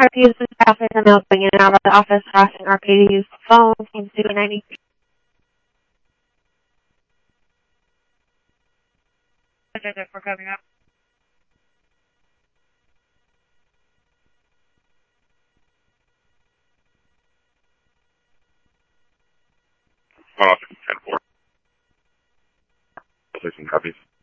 RPUs and staff is now going in and out of the office, harassing RPUs phones, seems to be 90. For coming up. One officer 10-4. Placing copies.